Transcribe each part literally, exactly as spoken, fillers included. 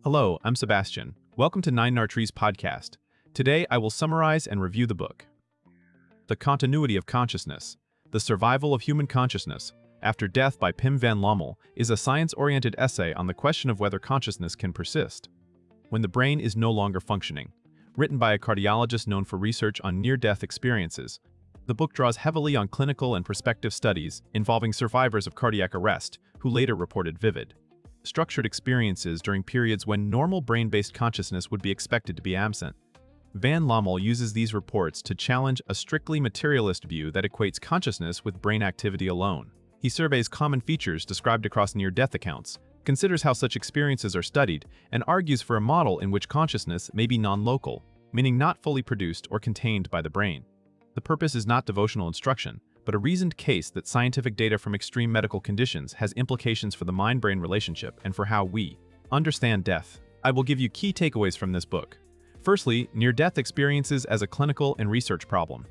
Hello, I'm Sebastian. Welcome to Nine Nartrees podcast. Today, I will summarize and review the book. The Continuity of Consciousness. The Survival of Human Consciousness After Death by Pim van Lommel is a science-oriented essay on the question of whether consciousness can persist when the brain is no longer functioning. Written by a cardiologist known for research on near-death experiences, the book draws heavily on clinical and prospective studies involving survivors of cardiac arrest who later reported vivid, structured experiences during periods when normal brain-based consciousness would be expected to be absent. Van Lommel uses these reports to challenge a strictly materialist view that equates consciousness with brain activity alone. He surveys common features described across near-death accounts, considers how such experiences are studied, and argues for a model in which consciousness may be non-local, meaning not fully produced or contained by the brain. The purpose is not devotional instruction, but a reasoned case that scientific data from extreme medical conditions has implications for the mind-brain relationship and for how we understand death. I will give you key takeaways from this book. Firstly, near-death experiences as a clinical and research problem.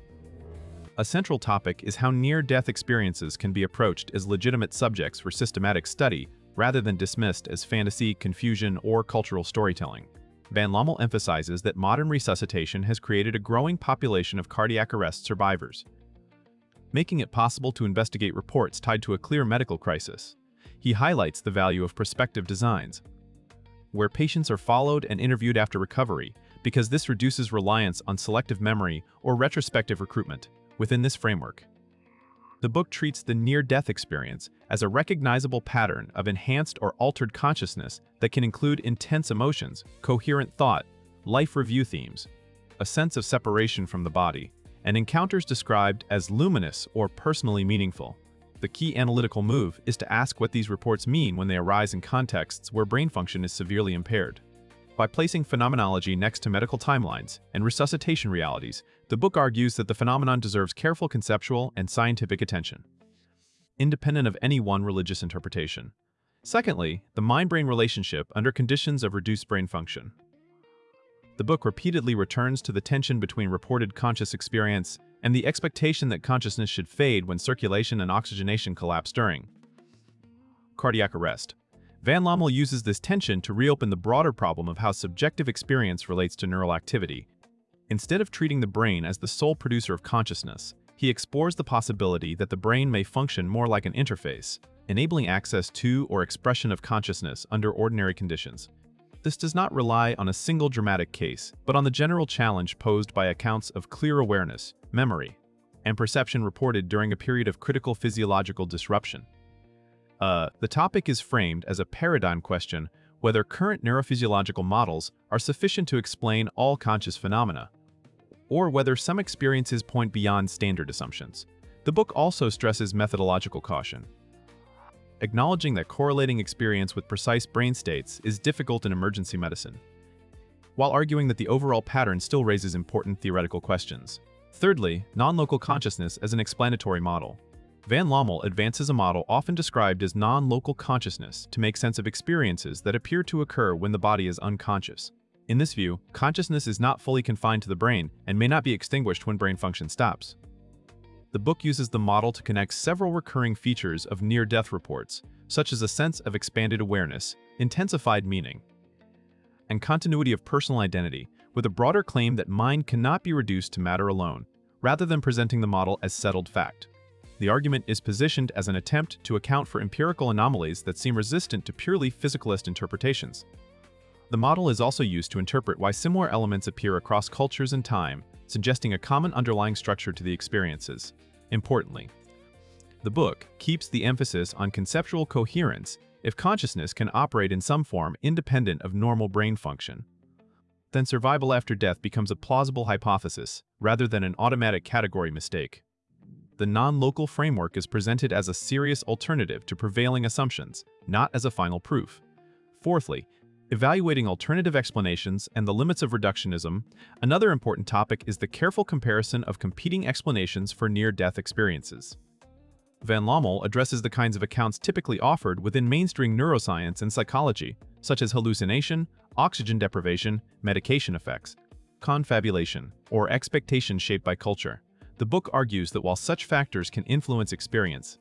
A central topic is how near-death experiences can be approached as legitimate subjects for systematic study rather than dismissed as fantasy, confusion, or cultural storytelling. Van Lommel emphasizes that modern resuscitation has created a growing population of cardiac arrest survivors, making it possible to investigate reports tied to a clear medical crisis. He highlights the value of prospective designs, where patients are followed and interviewed after recovery, because this reduces reliance on selective memory or retrospective recruitment. Within this framework, the book treats the near-death experience as a recognizable pattern of enhanced or altered consciousness that can include intense emotions, coherent thought, life review themes, a sense of separation from the body, and encounters described as luminous or personally meaningful. The key analytical move is to ask what these reports mean when they arise in contexts where brain function is severely impaired. By placing phenomenology next to medical timelines and resuscitation realities, the book argues that the phenomenon deserves careful conceptual and scientific attention, independent of any one religious interpretation. Secondly, the mind-brain relationship under conditions of reduced brain function. The book repeatedly returns to the tension between reported conscious experience and the expectation that consciousness should fade when circulation and oxygenation collapse during cardiac arrest. Van Lommel uses this tension to reopen the broader problem of how subjective experience relates to neural activity. Instead of treating the brain as the sole producer of consciousness, he explores the possibility that the brain may function more like an interface, enabling access to or expression of consciousness under ordinary conditions. This does not rely on a single dramatic case, but on the general challenge posed by accounts of clear awareness, memory, and perception reported during a period of critical physiological disruption. Uh, the topic is framed as a paradigm question whether current neurophysiological models are sufficient to explain all conscious phenomena, or whether some experiences point beyond standard assumptions. The book also stresses methodological caution, acknowledging that correlating experience with precise brain states is difficult in emergency medicine, while arguing that the overall pattern still raises important theoretical questions. Thirdly, non-local consciousness as an explanatory model. Van Lommel advances a model often described as non-local consciousness to make sense of experiences that appear to occur when the body is unconscious. In this view, consciousness is not fully confined to the brain and may not be extinguished when brain function stops. The book uses the model to connect several recurring features of near-death reports, such as a sense of expanded awareness, intensified meaning, and continuity of personal identity, with a broader claim that mind cannot be reduced to matter alone, rather than presenting the model as settled fact. The argument is positioned as an attempt to account for empirical anomalies that seem resistant to purely physicalist interpretations. The model is also used to interpret why similar elements appear across cultures and time, suggesting a common underlying structure to the experiences. Importantly, the book keeps the emphasis on conceptual coherence. If consciousness can operate in some form independent of normal brain function, then survival after death becomes a plausible hypothesis rather than an automatic category mistake. The non-local framework is presented as a serious alternative to prevailing assumptions, not as a final proof. Fourthly, evaluating alternative explanations and the limits of reductionism. Another important topic is the careful comparison of competing explanations for near-death experiences. Van Lommel addresses the kinds of accounts typically offered within mainstream neuroscience and psychology, such as hallucination, oxygen deprivation, medication effects, confabulation, or expectations shaped by culture. The book argues that while such factors can influence experience,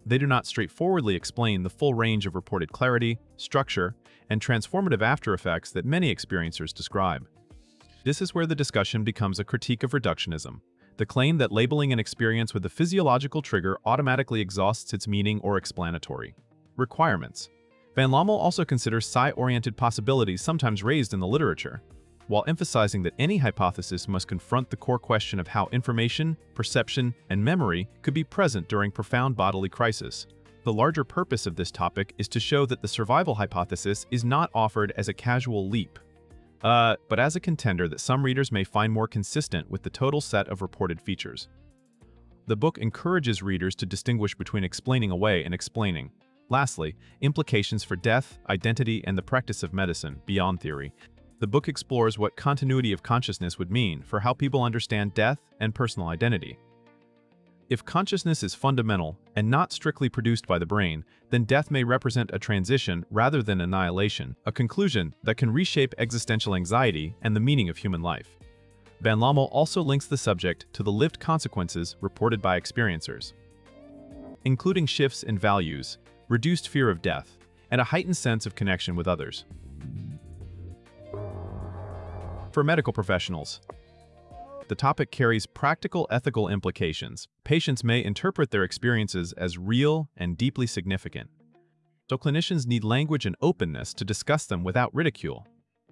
they do not straightforwardly explain the full range of reported clarity, structure, and transformative after-effects that many experiencers describe. This is where the discussion becomes a critique of reductionism, the claim that labeling an experience with a physiological trigger automatically exhausts its meaning or explanatory requirements. Van Lommel also considers psi-oriented possibilities sometimes raised in the literature, while emphasizing that any hypothesis must confront the core question of how information, perception, and memory could be present during profound bodily crisis. The larger purpose of this topic is to show that the survival hypothesis is not offered as a casual leap, uh, but as a contender that some readers may find more consistent with the total set of reported features. The book encourages readers to distinguish between explaining away and explaining. Lastly, implications for death, identity, and the practice of medicine beyond theory. The book explores what continuity of consciousness would mean for how people understand death and personal identity. If consciousness is fundamental and not strictly produced by the brain, then death may represent a transition rather than annihilation, a conclusion that can reshape existential anxiety and the meaning of human life. Van Lommel also links the subject to the lived consequences reported by experiencers, including shifts in values, reduced fear of death, and a heightened sense of connection with others. For medical professionals, the topic carries practical ethical implications. Patients may interpret their experiences as real and deeply significant, so clinicians need language and openness to discuss them without ridicule.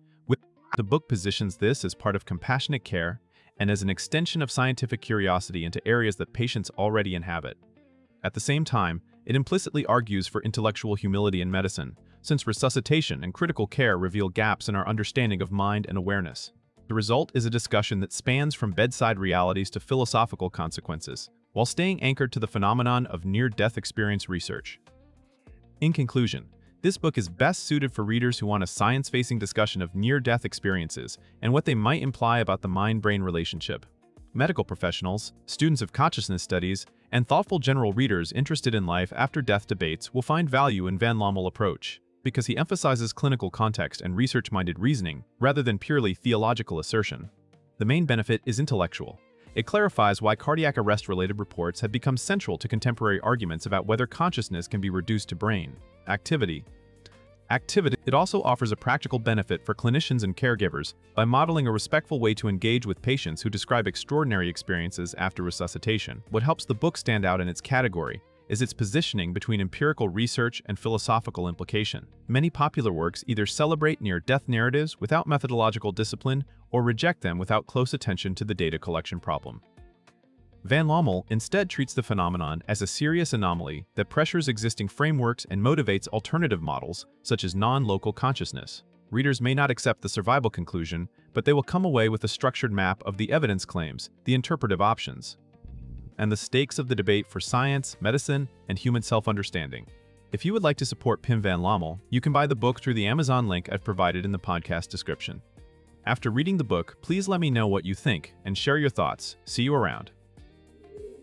The book positions this as part of compassionate care and as an extension of scientific curiosity into areas that patients already inhabit. At the same time, it implicitly argues for intellectual humility in medicine, since resuscitation and critical care reveal gaps in our understanding of mind and awareness. The result is a discussion that spans from bedside realities to philosophical consequences, while staying anchored to the phenomenon of near-death experience research. In conclusion, this book is best suited for readers who want a science-facing discussion of near-death experiences and what they might imply about the mind-brain relationship. Medical professionals, students of consciousness studies, and thoughtful general readers interested in life after death debates will find value in Van Lommel's approach, because he emphasizes clinical context and research-minded reasoning rather than purely theological assertion. The main benefit is intellectual. It clarifies why cardiac arrest-related reports have become central to contemporary arguments about whether consciousness can be reduced to brain activity. Activity. It also offers a practical benefit for clinicians and caregivers by modeling a respectful way to engage with patients who describe extraordinary experiences after resuscitation. What helps the book stand out in its category is its positioning between empirical research and philosophical implication. Many popular works either celebrate near-death narratives without methodological discipline or reject them without close attention to the data collection problem. Van Lommel instead treats the phenomenon as a serious anomaly that pressures existing frameworks and motivates alternative models, such as non-local consciousness. Readers may not accept the survival conclusion, but they will come away with a structured map of the evidence claims, the interpretive options, and the stakes of the debate for science, medicine, and human self-understanding. If you would like to support Pim Van Lommel, you can buy the book through the Amazon link I've provided in the podcast description. After reading the book, please let me know what you think and share your thoughts. See you around.